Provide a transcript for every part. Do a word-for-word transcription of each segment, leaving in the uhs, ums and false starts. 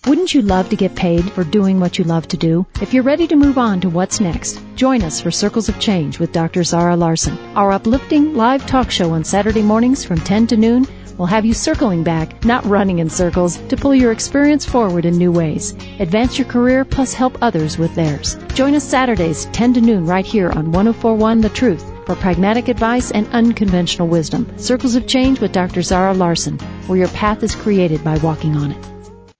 Wouldn't you love to get paid for doing what you love to do? If you're ready to move on to what's next, join us for Circles of Change with Doctor Zara Larson. Our uplifting live talk show on Saturday mornings from ten to noon will have you circling back, not running in circles, to pull your experience forward in new ways. Advance your career plus help others with theirs. Join us Saturdays ten to noon right here on one oh four point one The Truth for pragmatic advice and unconventional wisdom. Circles of Change with Doctor Zara Larson, where your path is created by walking on it.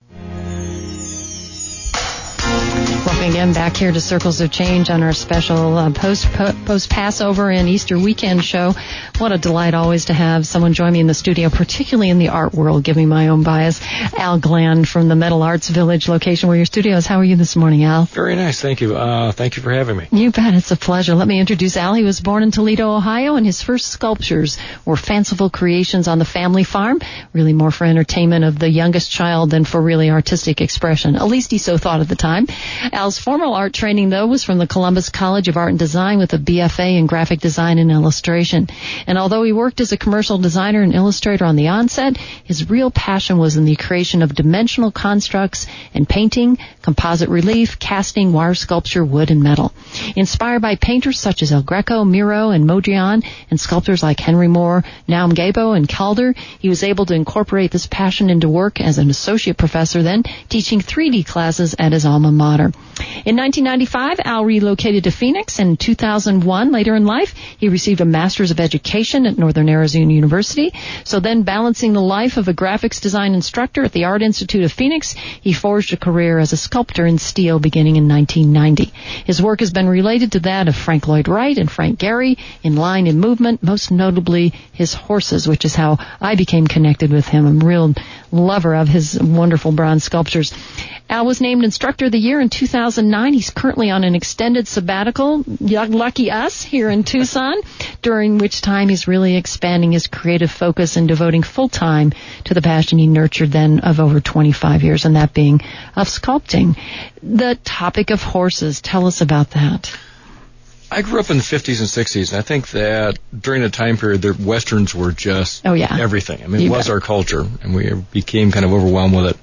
Welcome again back here to Circles of Change on our special uh, post po- post Passover and Easter weekend show. What a delight always to have someone join me in the studio, particularly in the art world, giving my own bias. Al Gland from the Metal Arts Village location where your studio is. How are you this morning, Al? Very nice, thank you. Uh, thank you for having me. You bet, it's a pleasure. Let me introduce Al. He was born in Toledo, Ohio, and his first sculptures were fanciful creations on the family farm, really more for entertainment of the youngest child than for really artistic expression. At least he so thought at the time. Al's formal art training, though, was from the Columbus College of Art and Design with a B F A in graphic design and illustration. And although he worked as a commercial designer and illustrator on the onset, his real passion was in the creation of dimensional constructs and painting, composite relief, casting, wire sculpture, wood, and metal. Inspired by painters such as El Greco, Miro, and Mondrian, and sculptors like Henry Moore, Naum Gabo, and Calder, he was able to incorporate this passion into work as an associate professor, then teaching three D classes at his alma mater. In nineteen ninety-five, Al relocated to Phoenix, and in two thousand one, later in life, he received a Master's of Education at Northern Arizona University. So then, balancing the life of a graphics design instructor at the Art Institute of Phoenix, he forged a career as a sculptor in steel beginning in nineteen ninety. His work has been related to that of Frank Lloyd Wright and Frank Gehry in line and movement, most notably his horses, which is how I became connected with him. I'm a real lover of his wonderful bronze sculptures. Al was named Instructor of the Year in two thousand nine. He's currently on an extended sabbatical, lucky us, here in Tucson, during which time he's really expanding his creative focus and devoting full time to the passion he nurtured then of over twenty-five years, and that being of sculpting. The topic of horses, tell us about that. I grew up in the fifties and sixties, and I think that during the time period, the Westerns were just oh, yeah. everything. I mean, you it was bet. our culture, and we became kind of overwhelmed with it.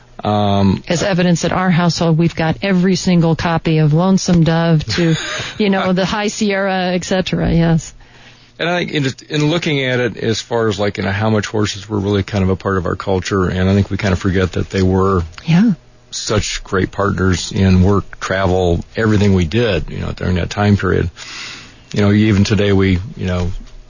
Um, As evidence at our household, we've got every single copy of Lonesome Dove to, you know, the High Sierra, et cetera, yes. And I think in, in looking at it as far as like, you know, how much horses were really kind of a part of our culture, and I think we kind of forget that they were yeah. such great partners in work, travel, everything we did, you know, during that time period. You know, even today we, you know,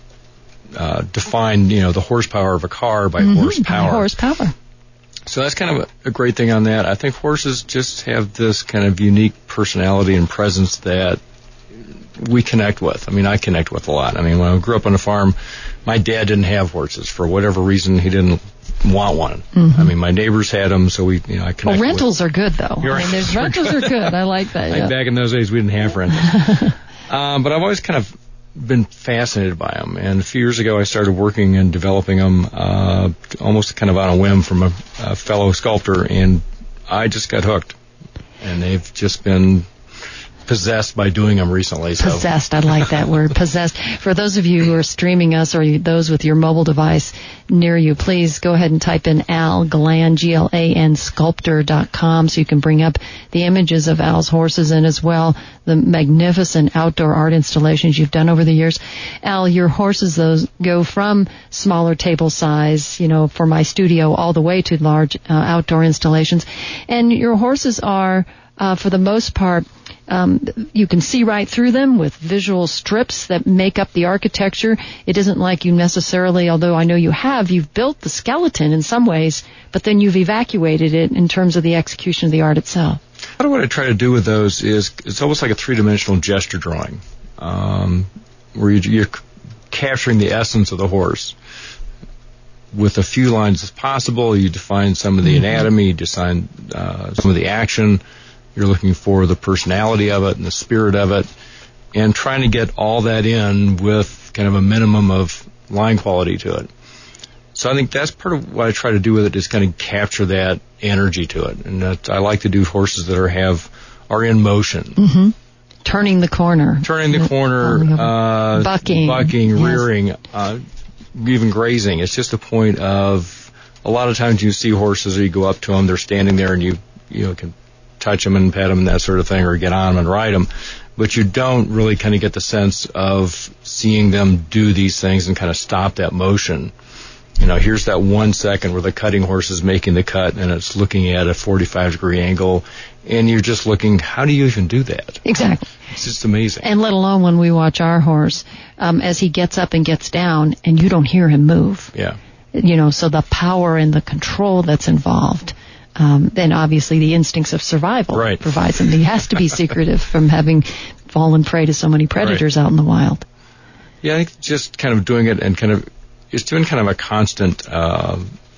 uh, define, you know, the horsepower of a car by mm-hmm, horsepower. By horsepower. So that's kind of a, a great thing on that. I think horses just have this kind of unique personality and presence that we connect with. I mean, I connect with a lot. I mean, when I grew up on a farm, my dad didn't have horses. For whatever reason, he didn't want one. Mm-hmm. I mean, my neighbors had them, so we, you know, I connected well, rentals with. are good, though. You're I mean, there's right. rentals are good. I like that. Like yeah. back in those days, we didn't have rentals. um, but I've always kind of been fascinated by them. And a few years ago, I started working and developing them uh, almost kind of on a whim from a, a fellow sculptor, and I just got hooked. And they've just been possessed by doing them recently. So. Possessed, I like that word, possessed. For those of you who are streaming us or those with your mobile device near you, please go ahead and type in Al Gland, G L A N, sculptor dot com, so you can bring up the images of Al's horses and as well the magnificent outdoor art installations you've done over the years. Al, your horses, those go from smaller table size, you know, for my studio all the way to large uh, outdoor installations. And your horses are, uh, for the most part, Um, you can see right through them with visual strips that make up the architecture. It isn't like you necessarily, although I know you have, you've built the skeleton in some ways, but then you've evacuated it in terms of the execution of the art itself. Part of what I try to do with those is it's almost like a three-dimensional gesture drawing, um, where you, you're c- capturing the essence of the horse. With a few lines as possible, you define some of the mm-hmm. anatomy, you define uh, some of the action. You're looking for the personality of it and the spirit of it, and trying to get all that in with kind of a minimum of line quality to it. So I think that's part of what I try to do with it, is kind of capture that energy to it. And that I like to do horses that are have are in motion. Mm-hmm. Turning the corner. Turning the corner. Uh, bucking. Bucking, yes. rearing, uh, even grazing. It's just a point of a lot of times you see horses, or you go up to them, they're standing there, and you you know can touch them and pet them and that sort of thing, or get on them and ride them. But you don't really kind of get the sense of seeing them do these things and kind of stop that motion. You know, here's that one second where the cutting horse is making the cut and it's looking at a forty-five degree angle, and you're just looking, how do you even do that? Exactly. It's just amazing. And let alone when we watch our horse, um, as he gets up and gets down, and you don't hear him move. Yeah. You know, so the power and the control that's involved. Um, then obviously the instincts of survival right. provides him. He has to be secretive from having fallen prey to so many predators right. out in the wild. Yeah, I think just kind of doing it and kind of, it's doing kind of a constant uh,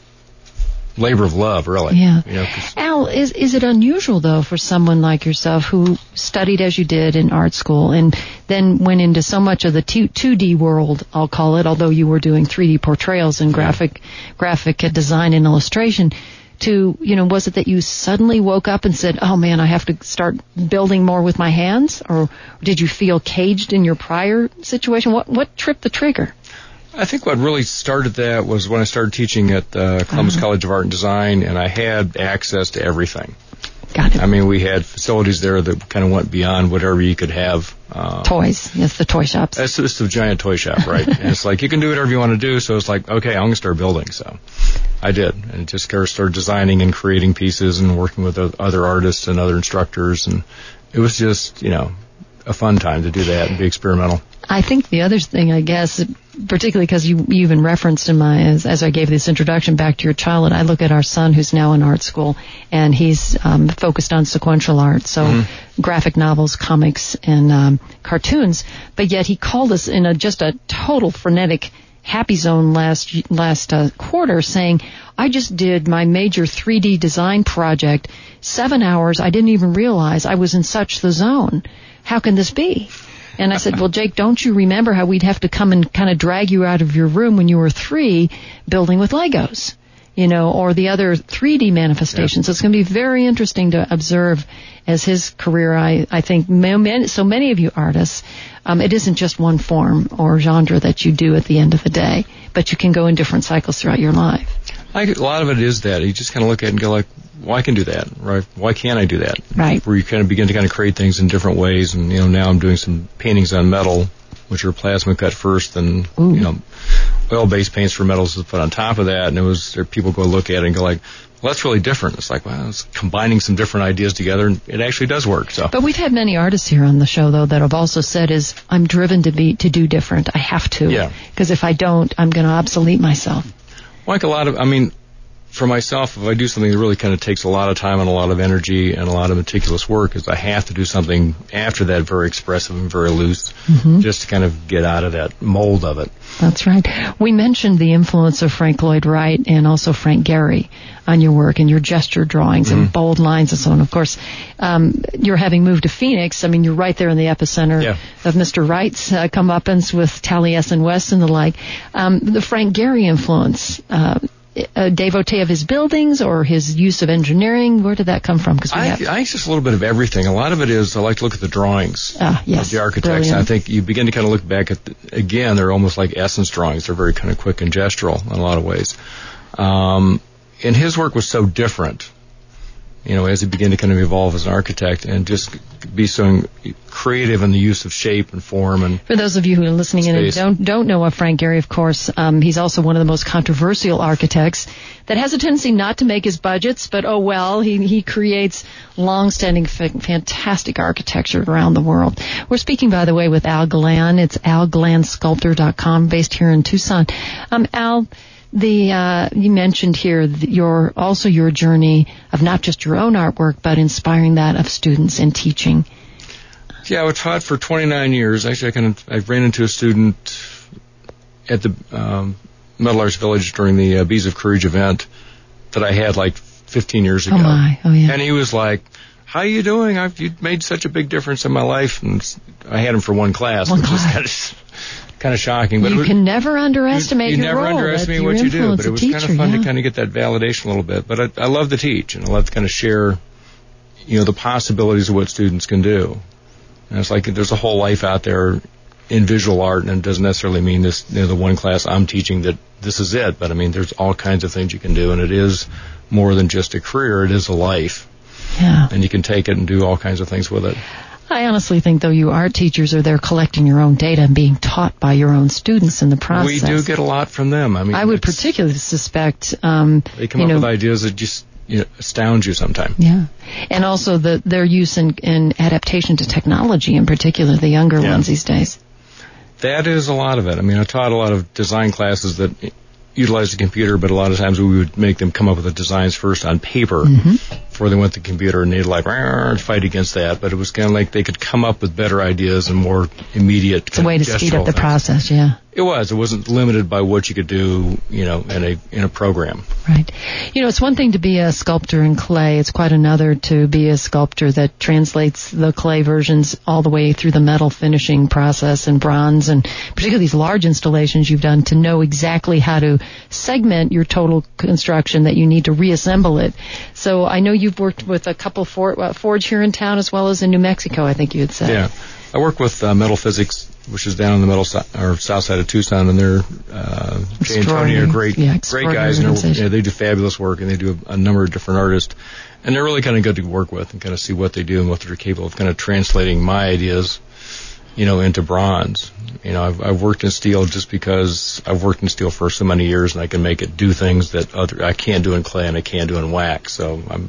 labor of love, really. Yeah. You know, Al, is is it unusual, though, for someone like yourself who studied as you did in art school and then went into so much of the two D world, I'll call it, although you were doing three D portrayals and graphic yeah. graphic design and illustration, to, you know, was it that you suddenly woke up and said, oh, man, I have to start building more with my hands? Or did you feel caged in your prior situation? What what tripped the trigger? I think what really started that was when I started teaching at uh, Columbus uh-huh. College of Art and Design, and I had access to everything. Got it. I mean, we had facilities there that kind of went beyond whatever you could have. Um, Toys. Yes, the toy shops. It's just a giant toy shop, right? And it's like, you can do whatever you want to do, so it's like, okay, I'm going to start building. So I did, and just started designing and creating pieces and working with other artists and other instructors, and it was just, you know, a fun time to do that and be experimental. I think the other thing, I guess, particularly because you, you even referenced in my, as, as I gave this introduction back to your childhood, I look at our son who's now in art school, and he's um, focused on sequential art, so mm-hmm. graphic novels, comics, and um, cartoons, but yet he called us in a just a total frenetic happy zone last last uh, quarter saying, I just did my major three D design project, seven hours, I didn't even realize I was in such the zone. How can this be? And I said, well, Jake, don't you remember how we'd have to come and kind of drag you out of your room when you were three building with Legos, you know, or the other three D manifestations. Yeah. So it's going to be very interesting to observe as his career, I, I think, so many of you artists, um, it isn't just one form or genre that you do at the end of the day, but you can go in different cycles throughout your life. I, a lot of it is that. You just kind of look at it and go like, well, I can do that, right? Why can't I do that? Right. Where you kind of begin to kind of create things in different ways. And, you know, now I'm doing some paintings on metal, which are plasma cut first, and, Ooh. you know, oil-based paints for metals is put on top of that. And it was, there, people go look at it and go like, well, that's really different. It's like, well, it's combining some different ideas together, and it actually does work. So. But we've had many artists here on the show, though, that have also said is, I'm driven to be, to do different. I have to. Yeah. Because if I don't, I'm going to obsolete myself. Like a lot of, I mean, for myself, if I do something that really kind of takes a lot of time and a lot of energy and a lot of meticulous work, is I have to do something after that very expressive and very loose, mm-hmm. just to kind of get out of that mold of it. That's right. We mentioned the influence of Frank Lloyd Wright and also Frank Gehry on your work and your gesture drawings mm-hmm. and bold lines and so on. Of course, um, you're having moved to Phoenix. I mean, you're right there in the epicenter yeah. of Mister Wright's uh, comeuppance with Taliesin West and the like. Um, the Frank Gehry influence, uh, a devotee of his buildings or his use of engineering? Where did that come from? Because I, have... I think just a little bit of everything. A lot of it is I like to look at the drawings ah, yes. of the architects. And I think you begin to kind of look back at, the, again, they're almost like essence drawings. They're very kind of quick and gestural in a lot of ways. Um, and his work was so different, you know, as he began to kind of evolve as an architect and just be so creative in the use of shape and form. And for those of you who are listening in and space. don't don't know of Frank Gehry, of course, um, he's also one of the most controversial architects that has a tendency not to make his budgets, but oh well, he he creates long-standing, f- fantastic architecture around the world. We're speaking, by the way, with Al Galan. It's al galan sculptor dot com, based here in Tucson. Um, Al, The uh, you mentioned here your also your journey of not just your own artwork, but inspiring that of students and teaching. Yeah, I taught for twenty-nine years. Actually, I kind of I ran into a student at the um, Metal Arts Village during the uh, Bees of Courage event that I had like fifteen years ago. Oh my! Oh yeah. And he was like, "How are you doing? I've you made such a big difference in my life." And I had him for one class, one which class. is kind of. Kind of shocking, but you it was, can never underestimate you, you your never role. underestimate your what you do, but it was teacher, kind of fun yeah. to kind of get that validation a little bit. But I, I love to teach, and I love to kind of share, you know, the possibilities of what students can do. And it's like there's a whole life out there in visual art, and it doesn't necessarily mean this, you know, the one class I'm teaching that this is it, but I mean, there's all kinds of things you can do, and it is more than just a career, it is a life. Yeah. And you can take it and do all kinds of things with it. I honestly think, though, you art teachers are there collecting your own data and being taught by your own students in the process. We do get a lot from them. I mean, I would particularly suspect, um, they come you up know, with ideas that just, you know, astound you sometimes. Yeah. And also the, their use in, in adaptation to technology, in particular, the younger yeah. ones these days. That is a lot of it. I mean, I taught a lot of design classes that utilize the computer, but a lot of times we would make them come up with the designs first on paper mm-hmm. before they went to the computer, and they'd like fight against that. But it was kind of like they could come up with better ideas and more immediate. It's a way to speed up the things. process, yeah. It was. It wasn't limited by what you could do, you know, in a in a program. Right. You know, it's one thing to be a sculptor in clay. It's quite another to be a sculptor that translates the clay versions all the way through the metal finishing process and bronze, and particularly these large installations you've done, to know exactly how to segment your total construction that you need to reassemble it. So I know you've worked with a couple for, uh, Forge here in town as well as in New Mexico, I think you had said. Yeah. I work with uh, Metal Physics, which is down in the middle si- or south side of Tucson, and they're uh, Jay and Tony are great, yeah, great guys, and they're, yeah, they do fabulous work, and they do a, a number of different artists, and they're really kind of good to work with and kind of see what they do and what they're capable of, kind of translating my ideas, you know, into bronze. You know, I've, I've worked in steel just because I've worked in steel for so many years, and I can make it do things that other I can't do in clay and I can't do in wax. So I'm.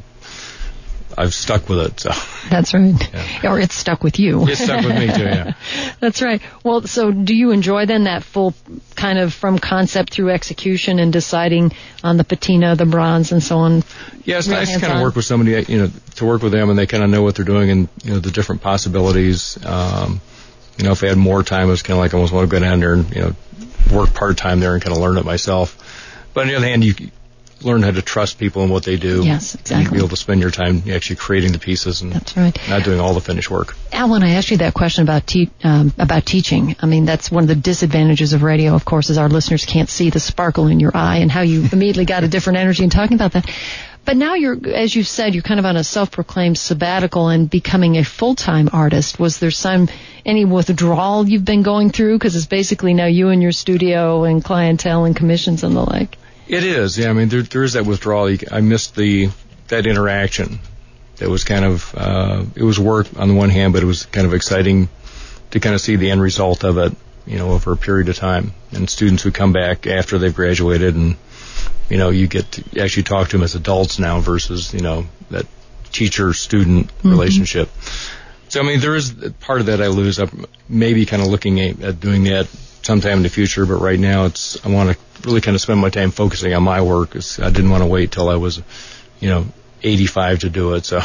I've stuck with it. So. That's right. Yeah. Or it's stuck with you. It's stuck with me too, yeah. That's right. Well, so do you enjoy then that full kind of from concept through execution and deciding on the patina, the bronze, and so on? Yeah, it's nice to kind of work with somebody, you know, to work with them and they kind of know what they're doing and, you know, the different possibilities. Um, you know, if I had more time, it was kind of like I almost want to go down there and, you know, work part-time there and kind of learn it myself. But on the other hand, you learn how to trust people and what they do. Yes, exactly. And be able to spend your time actually creating the pieces and that's right. not doing all the finished work. Al, when I asked you that question about te- um, about teaching, I mean, that's one of the disadvantages of radio, of course, is our listeners can't see the sparkle in your eye and how you immediately got a different energy in talking about that. But now you're, as you said, you're kind of on a self-proclaimed sabbatical and becoming a full-time artist. Was there some, any withdrawal you've been going through? Because it's basically now you and your studio and clientele and commissions and the like. It is, yeah. I mean, there, there is that withdrawal. I missed the that interaction. That was kind of uh, it was work on the one hand, but it was kind of exciting to kind of see the end result of it, you know, over a period of time. And students who come back after they've graduated, and you know, you get to actually talk to them as adults now versus you know that teacher-student mm-hmm. relationship. So I mean, there is part of that I lose. I'm maybe kind of looking at, at doing that sometime in the future, but right now it's I want to really kind of spend my time focusing on my work. Cause I didn't want to wait till I was, you know, eighty-five to do it. So,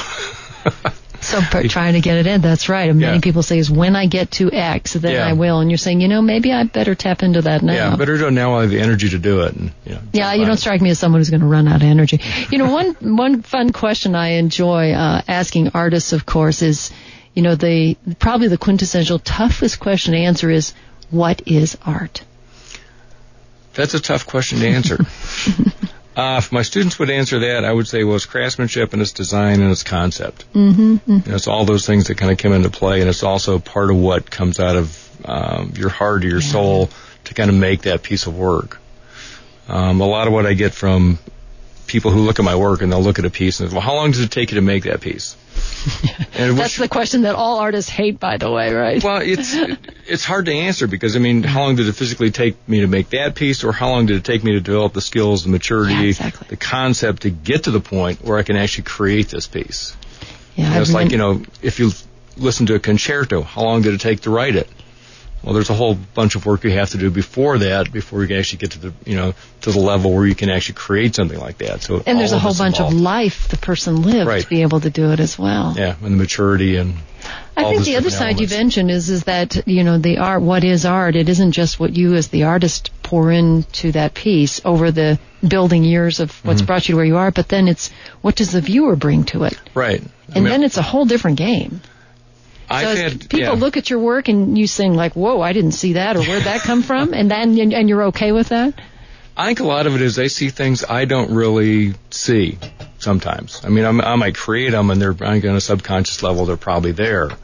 so trying to get it in. That's right. And many yeah. people say is when I get to X, then yeah. I will. And you're saying, you know, maybe I better tap into that now. Yeah, better do it now while I have the energy to do it. And, you know, yeah, you don't strike me as someone who's going to run out of energy. You know, one one fun question I enjoy uh, asking artists, of course, is, you know, the probably the quintessential toughest question to answer is, what is art? That's a tough question to answer. uh, if my students would answer that, I would say, well, it's craftsmanship and it's design and it's concept. Mm-hmm, mm-hmm. You know, it's all those things that kind of come into play, and it's also part of what comes out of um, your heart or your yeah. soul to kind of make that piece of work. Um, a lot of what I get from people who look at my work and they'll look at a piece and say, well, how long does it take you to make that piece? And That's which, the question that all artists hate, by the way, right? Well, it's it's hard to answer because, I mean, how long did it physically take me to make that piece, or how long did it take me to develop the skills, the maturity, yeah, exactly. the concept to get to the point where I can actually create this piece? Yeah, you know, it's like, you know, if you listen to a concerto, how long did it take to write it? Well, there's a whole bunch of work you have to do before that, before you can actually get to the, you know, to the level where you can actually create something like that. So, and there's a whole bunch involved. of life the person lived right. to be able to do it as well. Yeah, and the maturity and. I think the other side you've mentioned is is that, you know, the art, what is art? It isn't just what you as the artist pour into that piece over the building years of what's mm-hmm. brought you to where you are, but then it's what does the viewer bring to it? Right. And I mean, then it's a whole different game. I've so had, people yeah. look at your work and you sing like, whoa, I didn't see that, or where'd that come from? And then and you're okay with that? I think a lot of it is they see things I don't really see sometimes. I mean, I'm, I might create them and they're on a subconscious level, they're probably there.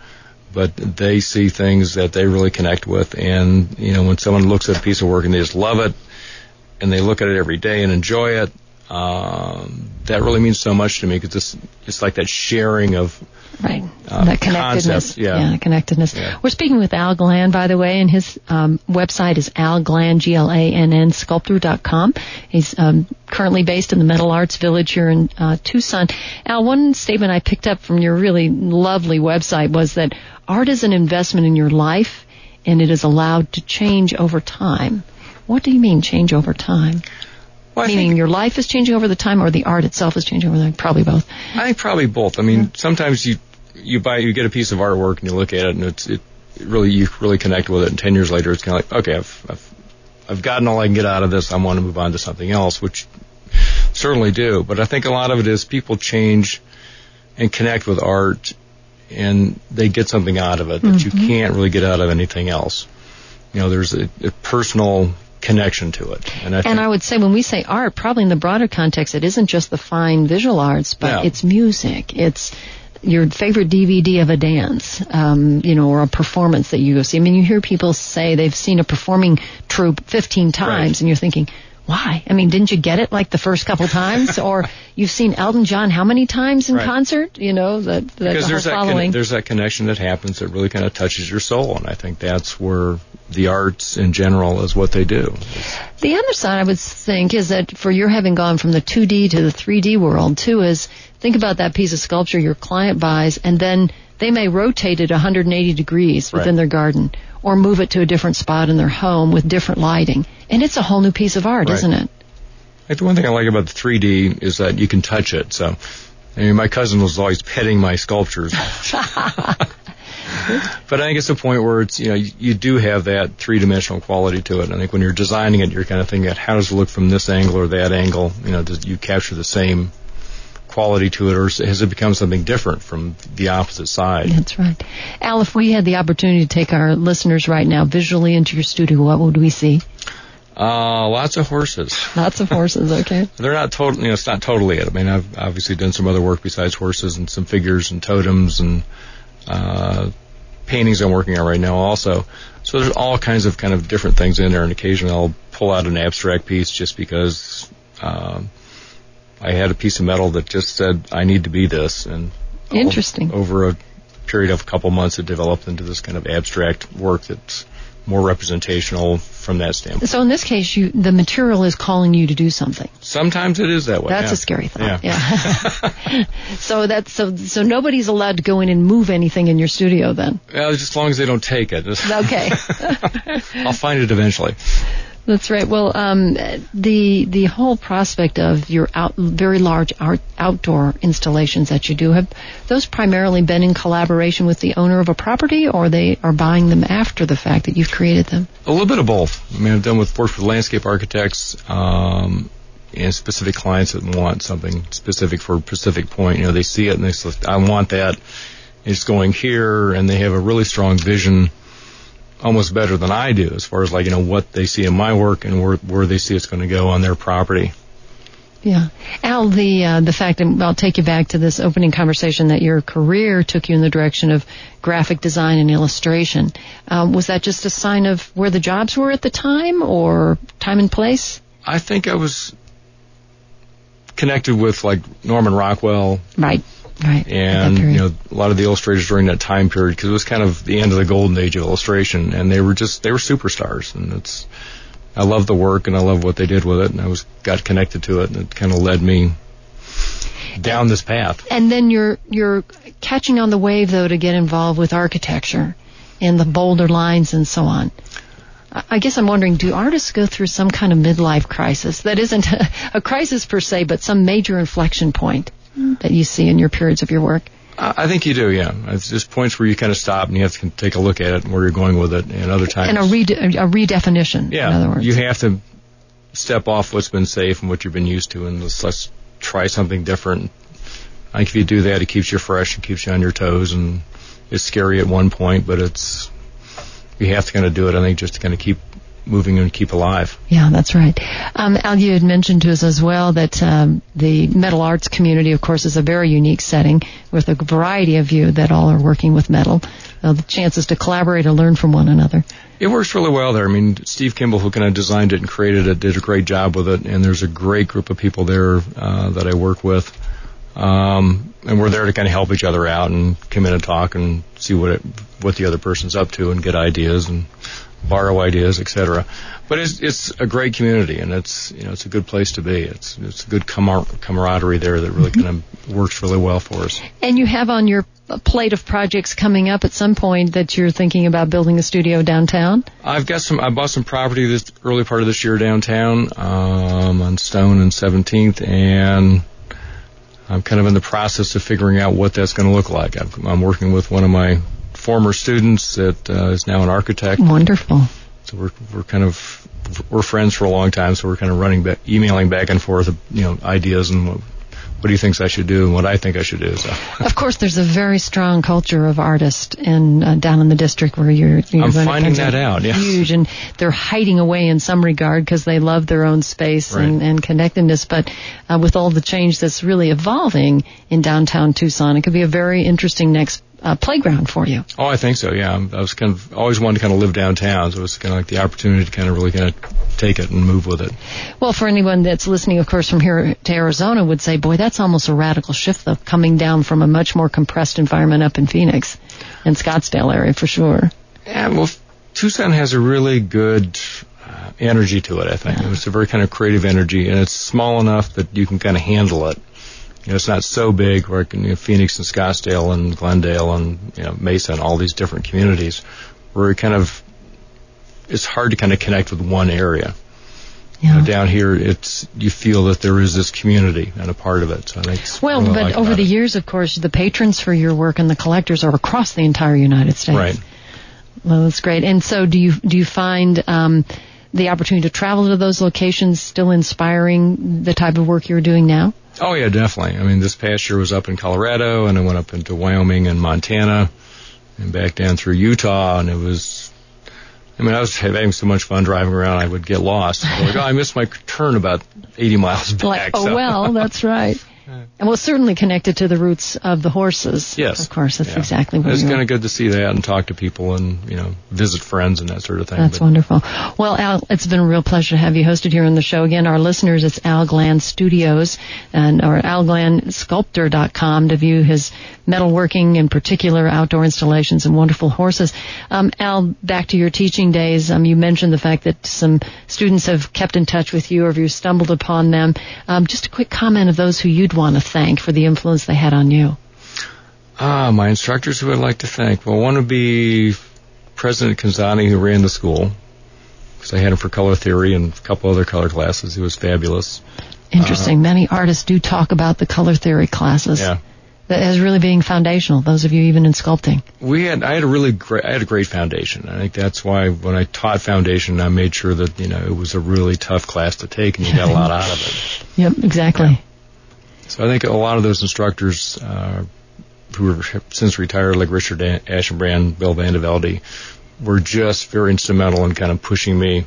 but they see things that they really connect with. And, you know, when someone looks at a piece of work and they just love it, and they look at it every day and enjoy it, um, that really means so much to me, because it's, it's like that sharing of right. uh, that connectedness. Concept. Yeah. yeah, connectedness. Yeah. We're speaking with Al Glann, by the way, and his um, website is al glann, G L A N N, sculptor dot com. He's um, currently based in the Metal Arts Village here in uh, Tucson. Al, one statement I picked up from your really lovely website was that art is an investment in your life, and it is allowed to change over time. What do you mean, change over time? Well, Meaning your life is changing over the time, or the art itself is changing over the time? Probably both. I think probably both. I mean, yeah. sometimes you you buy you get a piece of artwork and you look at it and it's it really you really connect with it, and ten years later it's kind of like, okay, I've I've I've gotten all I can get out of this. I want to move on to something else, which certainly do. But I think a lot of it is people change and connect with art, and they get something out of it that mm-hmm. you can't really get out of anything else. You know, there's a, a personal connection to it. And I, and I would say when we say art, probably in the broader context, it isn't just the fine visual arts, but yeah. it's music. It's your favorite D V D of a dance, um, you know, or a performance that you go see. I mean, you hear people say they've seen a performing troupe fifteen times, right. and you're thinking, why? I mean, didn't you get it like the first couple times? Or you've seen Elton John how many times in right. concert? You know, that, that because the there's whole that following. Con- there's that connection that happens that really kind of touches your soul, and I think that's where the arts in general is what they do. The other side, I would think, is that for your having gone from the two D to the three D world, too, is think about that piece of sculpture your client buys, and then they may rotate it one hundred eighty degrees within right. their garden, or move it to a different spot in their home with different lighting. And it's a whole new piece of art, right. isn't it? Like the one thing I like about the three D is that you can touch it. So, I mean, my cousin was always petting my sculptures. But I think it's a point where it's, you know, you, you do have that three-dimensional quality to it. And I think when you're designing it, you're kind of thinking, how does it look from this angle or that angle? You know, does you capture the same quality to it, or has it become something different from the opposite side? That's right. Al, if we had the opportunity to take our listeners right now visually into your studio, what would we see? Uh, lots of horses. Lots of horses, okay. They're not totally, you know, it's not totally it. I mean, I've obviously done some other work besides horses and some figures and totems and, uh, paintings I'm working on right now also. So there's all kinds of kind of different things in there, and occasionally I'll pull out an abstract piece just because, um, I had a piece of metal that just said, I need to be this. And interesting. Over a period of a couple months, it developed into this kind of abstract work that's more representational from that standpoint. So in this case, you the material is calling you to do something. Sometimes it is that way. That's yeah. a scary thought. Yeah. yeah. so that's so so nobody's allowed to go in and move anything in your studio then. Well, just as long as they don't take it. Okay. I'll find it eventually. That's right. Well, um, the the whole prospect of your out, very large art, outdoor installations that you do, have those primarily been in collaboration with the owner of a property, or they are buying them after the fact that you've created them? A little bit of both. I mean, I've done with worked with landscape architects um, and specific clients that want something specific for a specific point. You know, they see it and they say, I want that. It's going here, and they have a really strong vision, almost better than I do, as far as like, you know, what they see in my work and where where they see it's going to go on their property. Yeah. Al, the uh, the fact, and I'll take you back to this opening conversation, that your career took you in the direction of graphic design and illustration. Um, was that just a sign of where the jobs were at the time, or time and place? I think I was connected with like Norman Rockwell. Right. Right. And, you know, a lot of the illustrators during that time period, because it was kind of the end of the golden age of illustration, and they were just, they were superstars. And it's, I love the work and I love what they did with it, and I was, got connected to it, and it kind of led me down this path. And then you're, you're catching on the wave, though, to get involved with architecture and the bolder lines and so on. I guess I'm wondering, do artists go through some kind of midlife crisis that isn't a, a crisis per se, but some major inflection point that you see in your periods of your work? I think you do, yeah. It's just points where you kind of stop and you have to take a look at it and where you're going with it, and other times... And a, rede- a redefinition, yeah, in other words. You have to step off what's been safe and what you've been used to, and let's, let's try something different. I think if you do that, it keeps you fresh and keeps you on your toes, and it's scary at one point, but it's... You have to kind of do it, I think, just to kind of keep moving and keep alive. Yeah, that's right. Um, Al, you had mentioned to us as well that um, the metal arts community, of course, is a very unique setting with a variety of you that all are working with metal. Uh, the chances to collaborate or learn from one another. It works really well there. I mean, Steve Kimball, who kind of designed it and created it, did a great job with it, and there's a great group of people there uh, that I work with. Um, and we're there to kind of help each other out and come in and talk and see what it, what the other person's up to and get ideas and borrow ideas, et cetera. But it's it's a great community, and it's you know it's a good place to be. It's it's a good camar- camaraderie there that really kind of works really well for us. And you have on your plate of projects coming up at some point that you're thinking about building a studio downtown? I've got some. I bought some property this early part of this year downtown um, on Stone and seventeenth, and I'm kind of in the process of figuring out what that's going to look like. I've, I'm working with one of my former students that uh, is now an architect. Wonderful. So we're we're kind of we're friends for a long time. So we're kind of running back, emailing back and forth, you know, ideas and what, what he thinks I should do and what I think I should do. So. Of course, there's a very strong culture of artists in uh, down in the district where you're. you're I'm finding that out. Yeah. Huge, and they're hiding away in some regard because they love their own space right. and, and connectedness. But uh, with all the change that's really evolving in downtown Tucson, it could be a very interesting next uh, playground for you. Oh, I think so. Yeah, I was kind of always wanted to kind of live downtown, so it was kind of like the opportunity to kind of really kind of take it and move with it. Well, for anyone that's listening, of course, from here to Arizona would say, boy, that's almost a radical shift, though, coming down from a much more compressed environment up in Phoenix and Scottsdale area for sure. Yeah, well, Tucson has a really good uh, energy to it, I think. Yeah. It's a very kind of creative energy, and it's small enough that you can kind of handle it. You know, it's not so big, like you know, Phoenix and Scottsdale and Glendale and you know, Mesa and all these different communities, where it kind of it's hard to kind of connect with one area. Yeah. You know, down here, it's you feel that there is this community and a part of it. So I think it's well, really but like over the it. years, of course, the patrons for your work and the collectors are across the entire United States. Right. Well, that's great. And so, do you do you find um, the opportunity to travel to those locations still inspiring the type of work you're doing now? Oh yeah, definitely. I mean, this past year was up in Colorado, and I went up into Wyoming and Montana, and back down through Utah, and it was. I mean, I was having so much fun driving around, I would get lost. I was like, oh, I missed my turn about eighty miles back. Like, oh, so. well, that's right. And well, certainly connected to the roots of the horses. Yes. Of course, that's yeah. exactly what It's you're kind of good to see that and talk to people and, you know, visit friends and that sort of thing. That's but, wonderful. Well, Al, it's been a real pleasure to have you hosted here on the show. Again, our listeners, it's Al Glann Studios and or al glann sculptor dot com to view his metalworking, in particular outdoor installations and wonderful horses. Um, Al, back to your teaching days, um, you mentioned the fact that some students have kept in touch with you or if you stumbled upon them. Um, just a quick comment of those who you'd want to thank for the influence they had on you. Ah, my instructors who I'd like to thank. Well, one would be President Kanzani, who ran the school, because I had him for color theory and a couple other color classes. He was fabulous. Interesting. Uh, Many artists do talk about the color theory classes. Yeah. That as really being foundational, those of you even in sculpting. We had, I had a really great, I had a great foundation. I think that's why when I taught foundation, I made sure that, you know, it was a really tough class to take and you got a lot out of it. Yep, exactly. Yeah. So I think a lot of those instructors, uh, who have since retired, like Richard Aschenbrand, Bill Vandevelde, were just very instrumental in kind of pushing me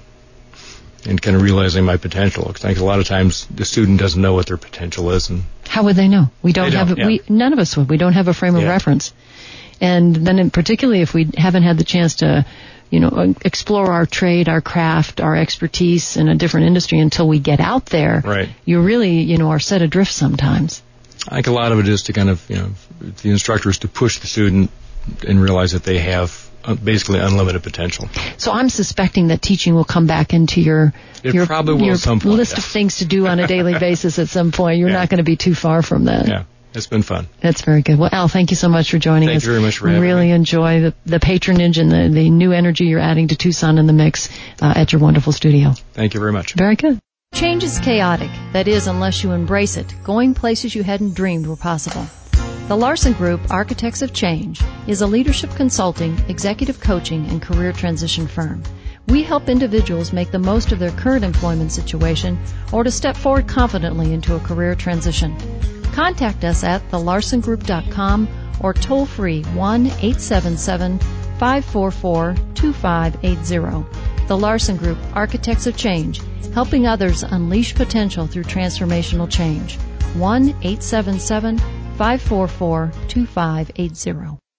and kind of realizing my potential. Because I think a lot of times the student doesn't know what their potential is. And how would they know? We don't, they have don't, it. Yeah. We none of us would. We don't have a frame of yeah. reference. And then, in particularly, if we haven't had the chance to, you know, explore our trade, our craft, our expertise in a different industry until we get out there, right. you really, you know, are set adrift sometimes. I think a lot of it is to kind of, you know, the instructor is to push the student and realize that they have basically unlimited potential. So I'm suspecting that teaching will come back into your it your, probably will your at some point, list yeah. of things to do on a daily basis at some point. You're yeah. not going to be too far from that. Yeah, it's been fun. That's very good. Well, Al, thank you so much for joining thank us. Thank you very much for we having really me. really enjoy the, the patronage and the, the new energy you're adding to Tucson in the mix uh, at your wonderful studio. Thank you very much. Very good. Change is chaotic. That is, unless you embrace it, going places you hadn't dreamed were possible. The Larson Group, Architects of Change, is a leadership consulting, executive coaching, and career transition firm. We help individuals make the most of their current employment situation or to step forward confidently into a career transition. Contact us at the larson group dot com or toll free one eight seven seven, five four four, two five eight zero. The Larson Group, Architects of Change, helping others unleash potential through transformational change. one eight seven seven, five four four, two five eight zero.